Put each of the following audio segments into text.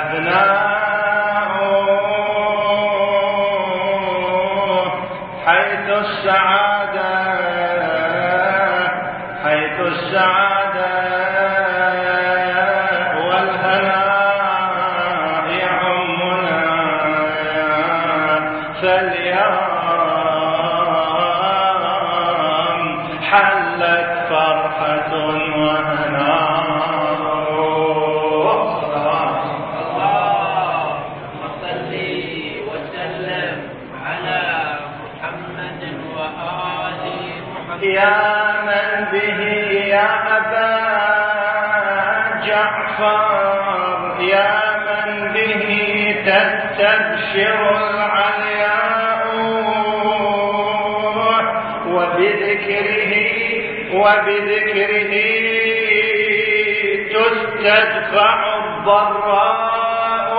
أبناؤه حيث السعادة والهناء يعمنا فاليوم حلت فرحة وهناء. اللهم صل وسلم على محمد وآل محمد. يا من به يا أبا جعفر، يا من به تستبشر العلياء، وبذكره تستدفع الضراء،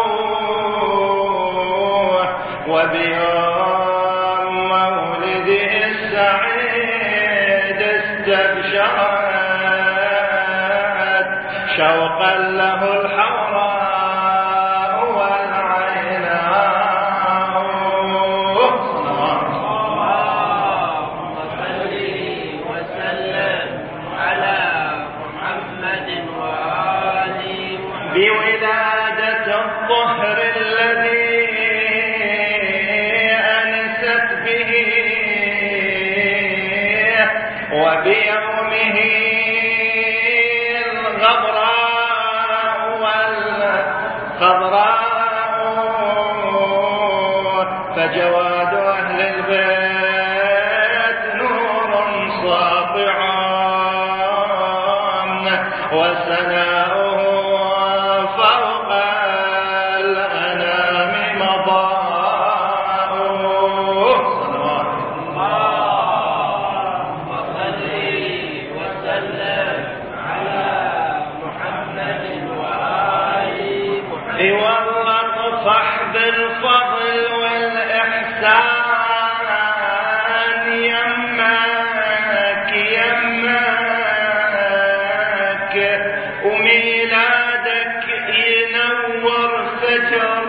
وبيوم مولده السعيد استبشرت شوقا له الحوراء والعيناء. اللهم صل وسلم على محمد وآل محمد. بولادة الظهر الذي أنست به، وبيومه الغبراء والخضراء، فجواد أهل البيت نور ساطع، وسناؤه فوق الأنام مضاء. اللهم صل وسلم على محمد وآل محمد. والله اطفح بالفضل والإحسان يمك وميلادك ينور فجر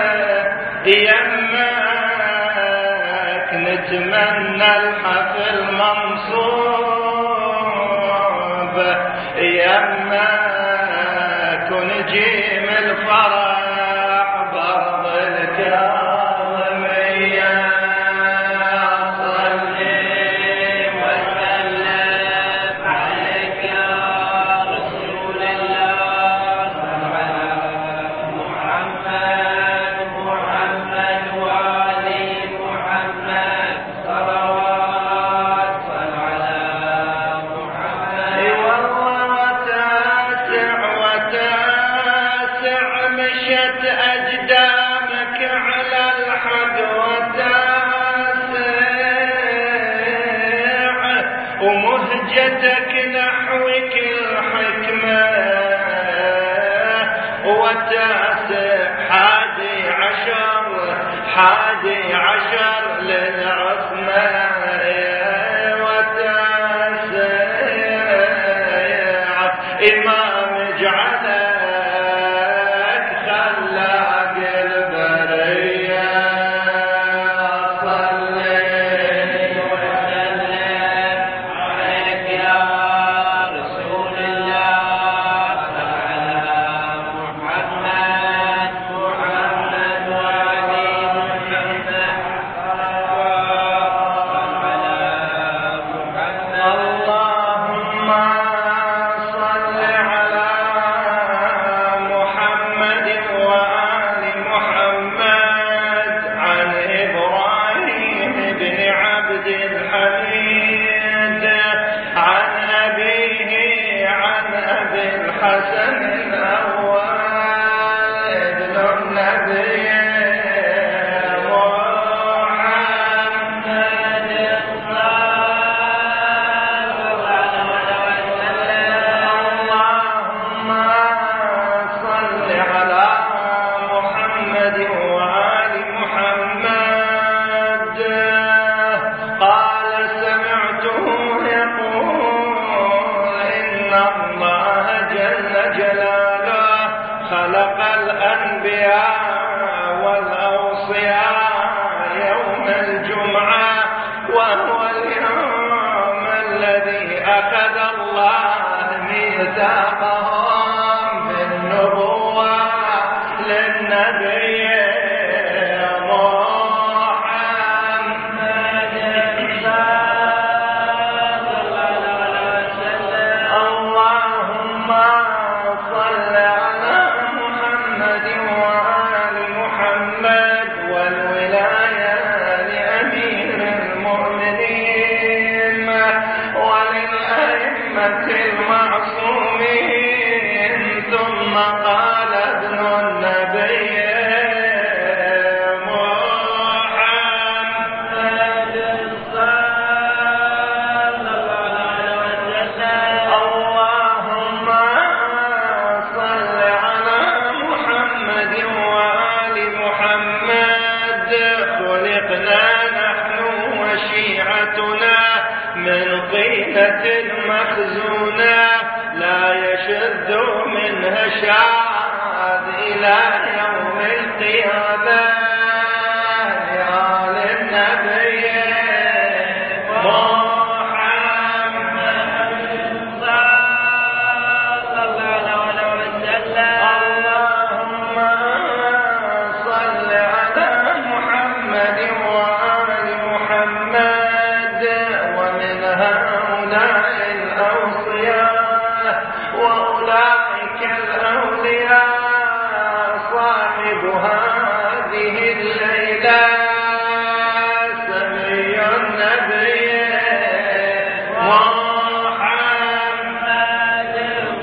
يمك، نتمنى الحفل منصوب يمك، ونجيم الفرح برض الكاظمية. صلي وسلم عليك يا رسول الله، على محمد وآل محمد، صلوات على محمد. والله وتاسع مشت أجدامك على الحق، وتاسع ومهجتك نحوك الحكمة، وتاسع 11 للعصمة، وتاسع إمام جعلك خلاق البرية. صلي وسلم عليك يا رسول الله، على محمد وآل محمد. النبي محمد صلى الله عليه وسلم. اللهم صل على محمد وآل محمد والولاية لأمير المؤمنين وللأئمة المعصومين. ثم قال ابن النبي محمد صلى الله عليه وسلم. اللهم صل على محمد وآل محمد. خلقنا نحن وشيعتنا من طينة مخزونة لا يشذ منها شاذ إلى يوم القيامة. يا للنبي محمد صلى الله عليه وسلم. اللهم صل على محمد وآل محمد. ومن هؤلاء الأوصياء وأولئك الأولياء صاحب هذه الليلة سمي النبي محمد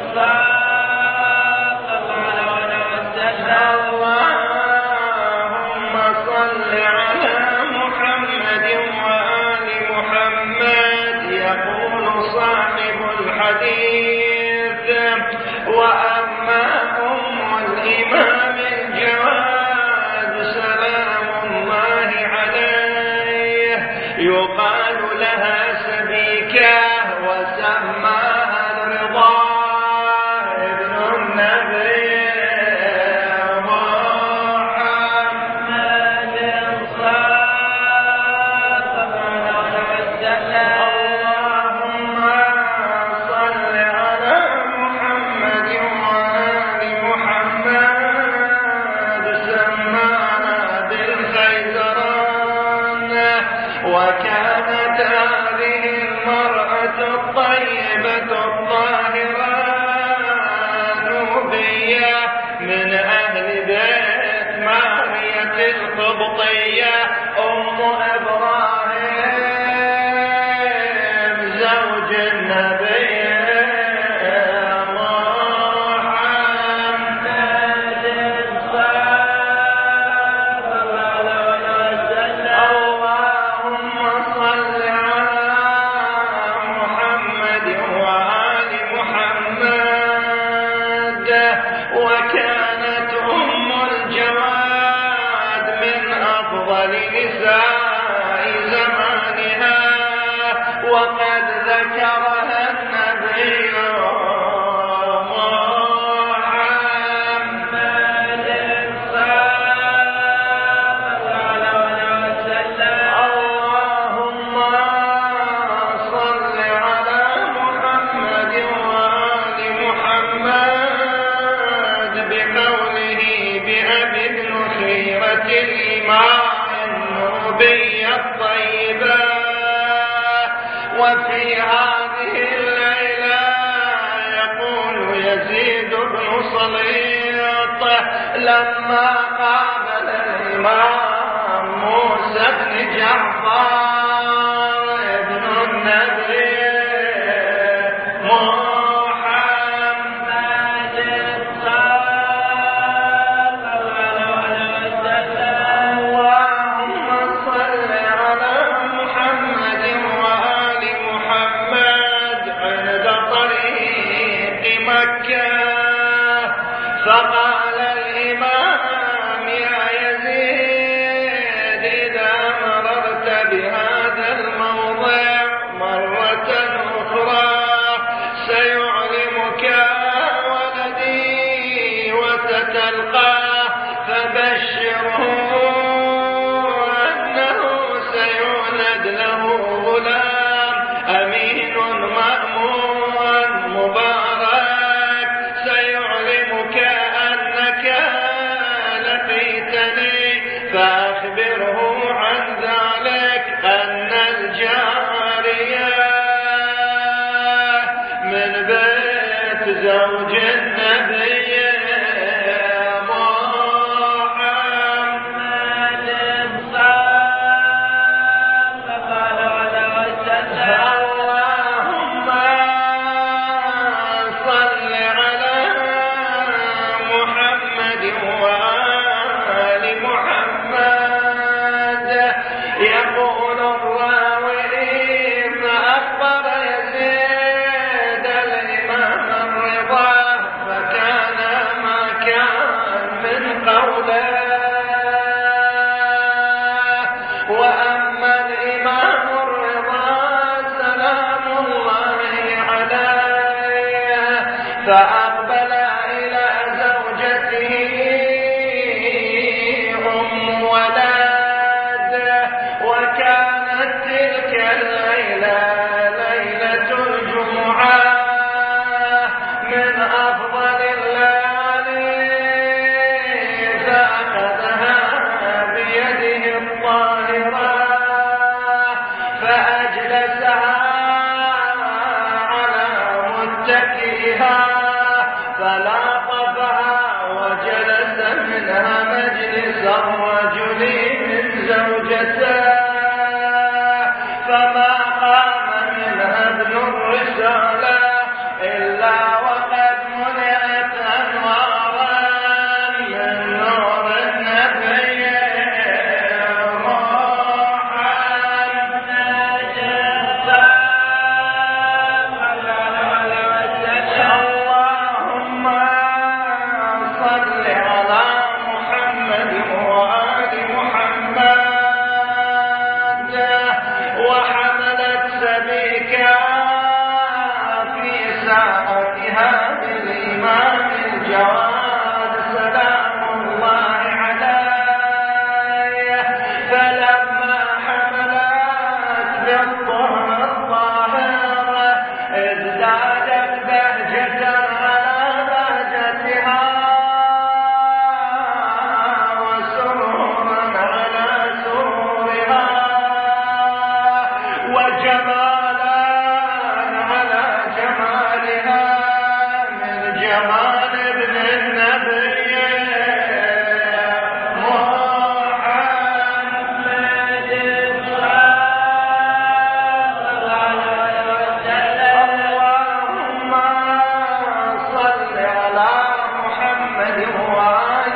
صلى الله عليه وسلم. اللهم صل على محمد وآل محمد. يقول صاحب الحديث: وأما الإمام الجواد سلام الله عليه يقال لها سبيكة وسماها الرضا ابن النبي محمد صلى الله عليه وسلم. اللهم صل على محمد وآل محمد. سمانا بالخيزران. وكانت هذه المرأة الطيبة الطاهرة نوبية من أهل بيت مارية القبطية أم إبراهيم زوج النبي محمد صلى الله عليه وسلم. اللهم صل على محمد وآل محمد. وكانت أم الجواد من أفضل نساء زمانها وقد ذكرها النبي محمد صلى الله عليه وسلم. اللهم صل على محمد وآل محمد بقوله بأبي الخيرة الإمام النوبي الطيبة. وفي هذه الليلة يقول يزيد بن صليط لما قابل الإمام موسى بن جعفر ابن النبي محمد صلى الله عليه وسلم. اللهم صل على محمد وآل محمد. عند طريق مكة فقال الإمام: يا يزيد إذا مررت بهذا فأخبره عن ذلك أن الجارية من بيت زوج النبي فأقبل إلى زوجته أم ولد، وكانت تلك الليلة ليلة الجمعة من أفضل الليالي، فأخذها بيده الطاهرة فأجلسها على متكئها فلاطفها وجلس منها مجلس الرجل من زوجته، فما قام منها ابن الرسالة إلا وقد منعت أنوارا من نور النبي بالإمام الجواد سلام الله عليه، فلما حملت بالطهر الطاهر ازدادت بهجة على بهجتها وسرورا على سرورها وجمالا على جمالها جمال ابن النبي محمد اللهم صل على محمد وآل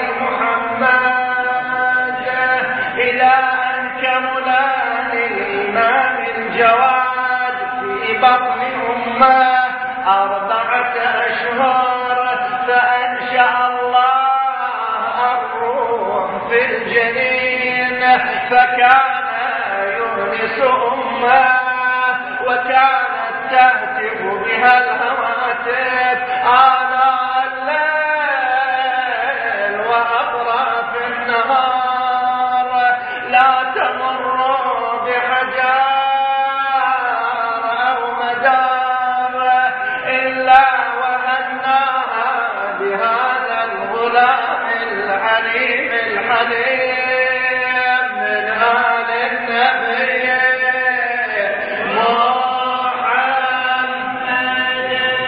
محمد إلى أن كمل للإمام الجواد في بطن أمه 4 أشهر، فأنشأ الله الروح في الجنين فكان يونس أمه، وكانت تهتف بها الهواتف آناء الليل وأطراف النهار، لا تمر بحجار أو مدار إلا وهناها بهذا الغلام العليم الحليم من آل النبي محمد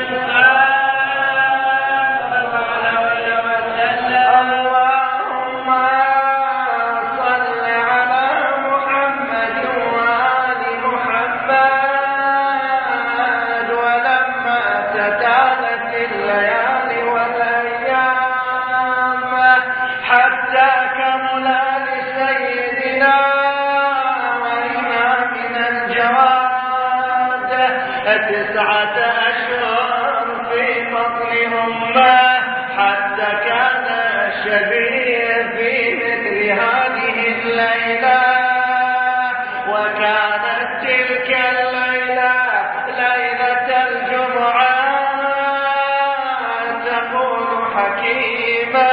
اللهم صل على محمد وآل محمد. ولما تتالت الليالي والأيام حتى كملا لسيدنا وإمامنا الجواد 9 أشهر في بطن أمه، حتى كان شبيه في مثل هذه الليلة. وكانت تلك الليلة ليلة الجمعة. تقول حكيمة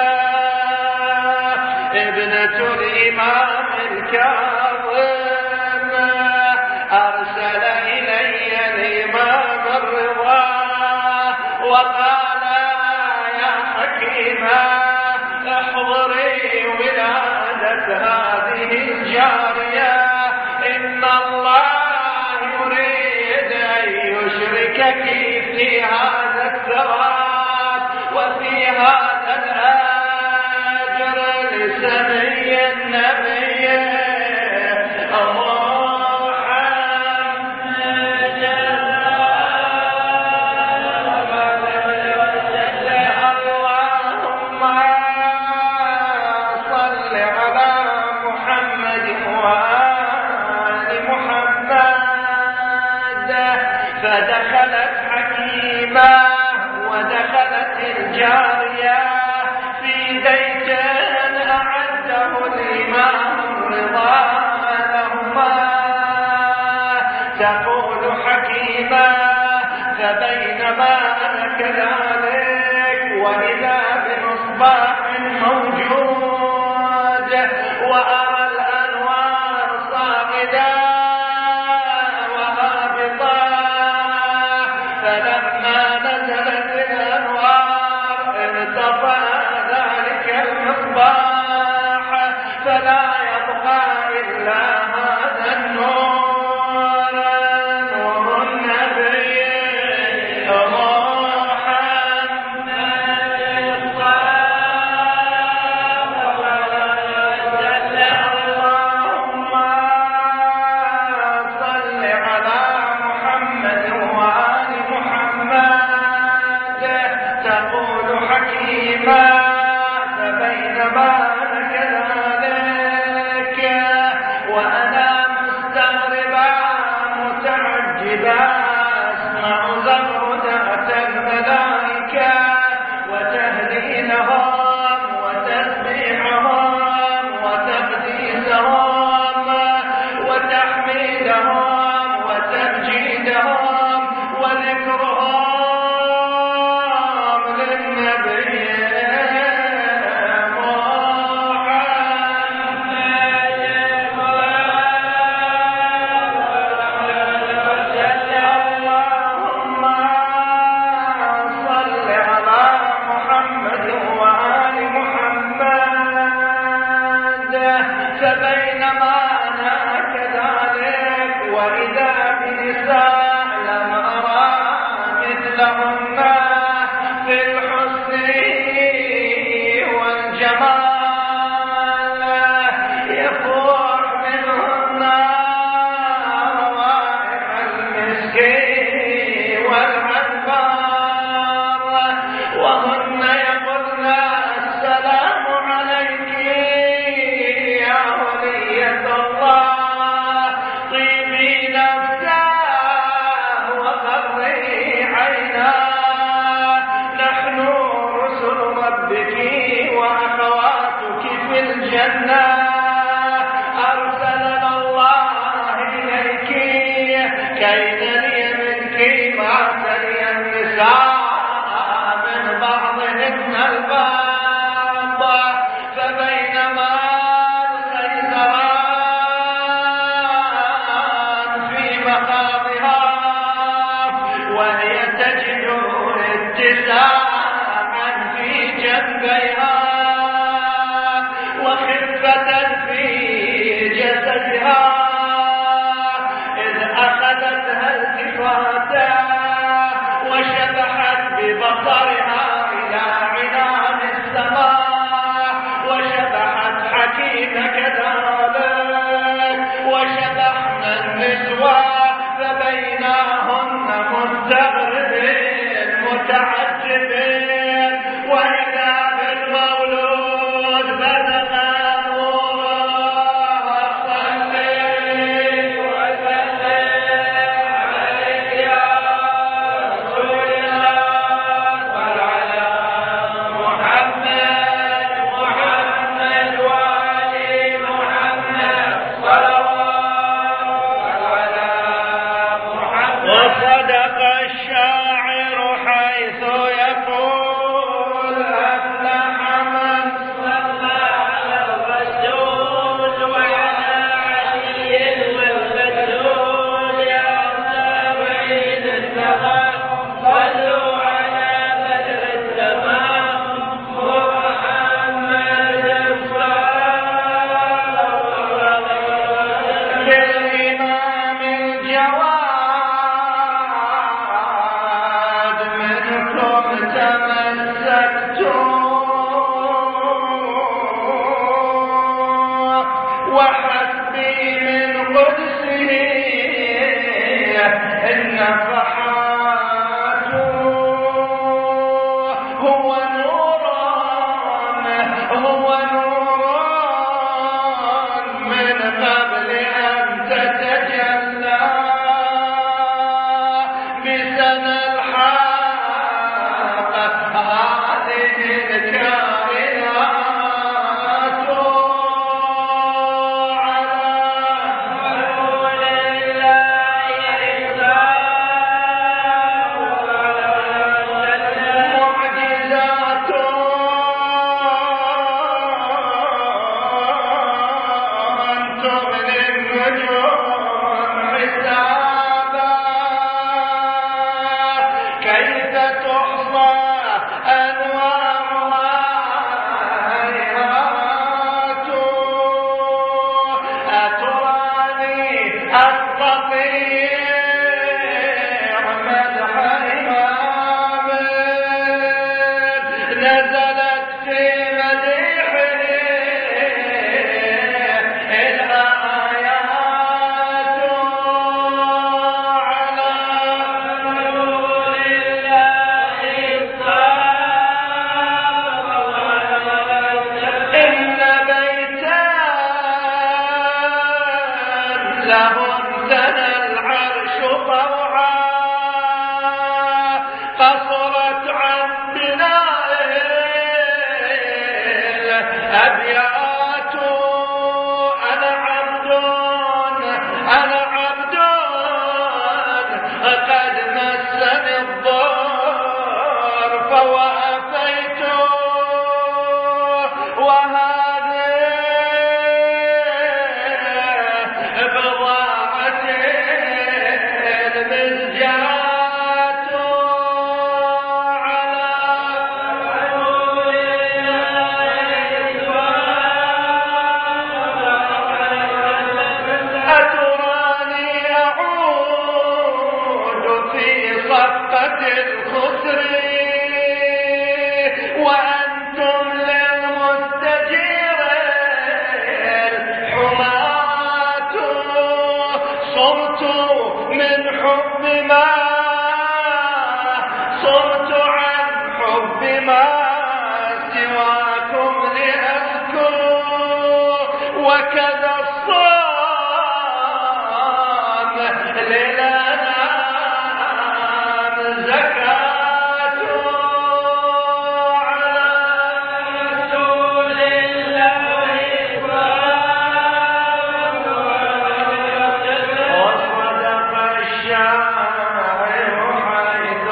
ابنة الإمام الكاظم أرسل إلي الإمام الرضا وقال يا حكيمة احضري ولادتها هذه الجارية إن الله يريد أن يشركك في هذا الثواب وفي هذا الأجر لسمي النبي فدخلت حكيمة ودخلت الجارية في بيت أعده الإمام الرضا لهما. تقول حكيمة فبينما أنا كذلك وإذا بمصباح موجود وأرى الأنوار صاعدة فلما نزلت الأنوار ارتفع ذلك المصباح فلا يبقى إلا هذا النور، نور النبي محمد اللهم صل على محمد وآل محمد. تقول حكيمة فبينما أنا كذلك وأنا مستغربا متعجبا أسمع زمردة الملائكة وتهليلهم وتسبيحهم وتقديسهم وتحميدهم وتمجيدهم وذكرهم للنبي اللهم صل على محمد وآل محمد. فبينما أنا كذلك وإذا بنساء لم أرى مثلهن في الحسن والجمال يفوح منهن روائح المسك والعنبر وهن يقولن السلام عليك يا ولية الله طيبي نفسا هكذا الصام للأنام زكاته على رسول الله وصدق الشاعر حيث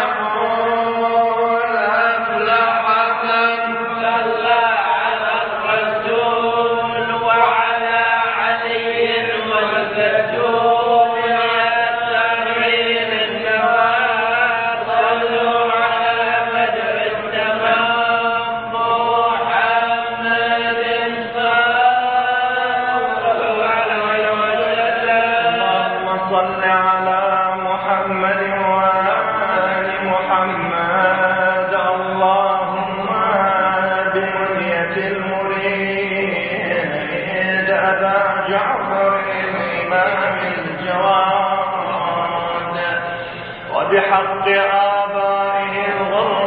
يقول أفلح من صلى على الرسول وعلى علي والزيتون يستعين النوار صلوا على بدر التمام محمد صلى الله عليه وسلم. اللهم صل على محمد وآل محمد. اللهم بمنية المريد أبا جعفر الإمام الجواد وبحق آبائه الغر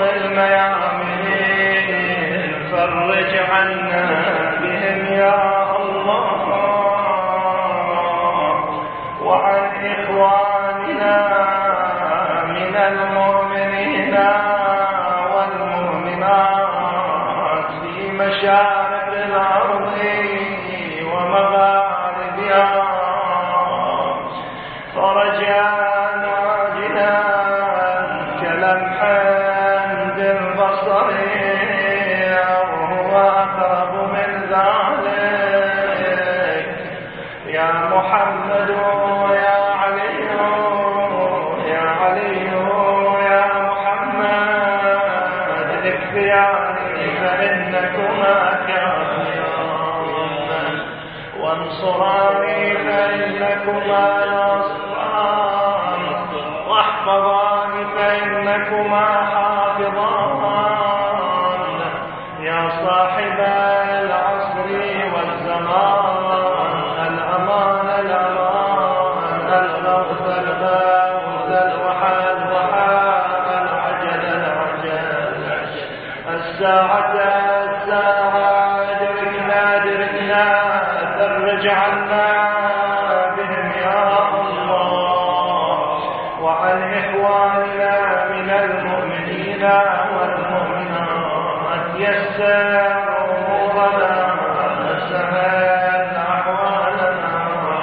الميامين فرج عنا بهم يا الله وعن إخواننا من المؤمنين والمؤمنات في مشارق الأرض ومغاربها فرجا عاجلا كلمح بالبصر أو هو أقرب من ذلك يا محمد يا علي يا علي يا محمد اكفياني فإنكما كافيان وانصراني فإنكما نصران واحفظاني فإنكما حافظان يا صاحب العصر والزمان الأمان الأمان الغوث الغوث الوحى الوحى العجل العجل الساعة الساعة أدركنا فرج عنا بهم يا الله وعن إخواننا من المؤمنين والمؤمنات يسر أمورنا سهل أحوالنا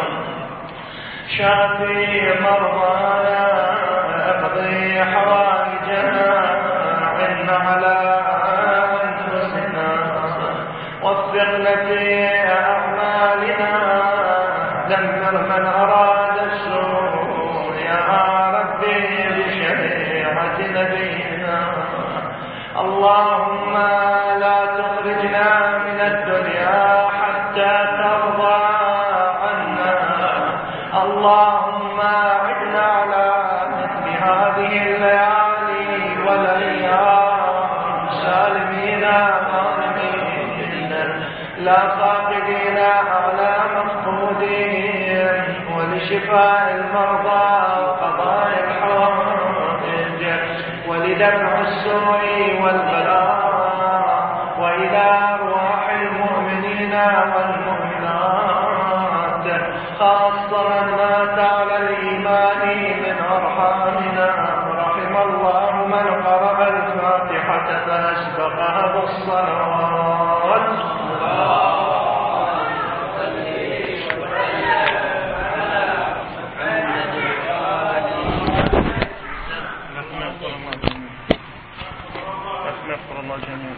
شافي مرضانا اقضي حوائجنا عن على أنفسنا وفقنا في أعمالنا دمر من أراد السوء يا ربي بشريعة نبينا اللهم لا تخرجنا من الدنيا حتى ترضى عنا اللهم أعدنا على مثل هذه الليالي والأيام سالمين غانمين لا فاقدين على مفقودين ولشفاء المرضى وقضاء الحوائج ولدفع السوء والبلاء وإلى أرواح المؤمنين والمؤمنات خاصة من مات على الإيمان من أرحامنا رحم الله من قرأ الفاتحة فأسبقها بالصلوات نغفر الله جميعا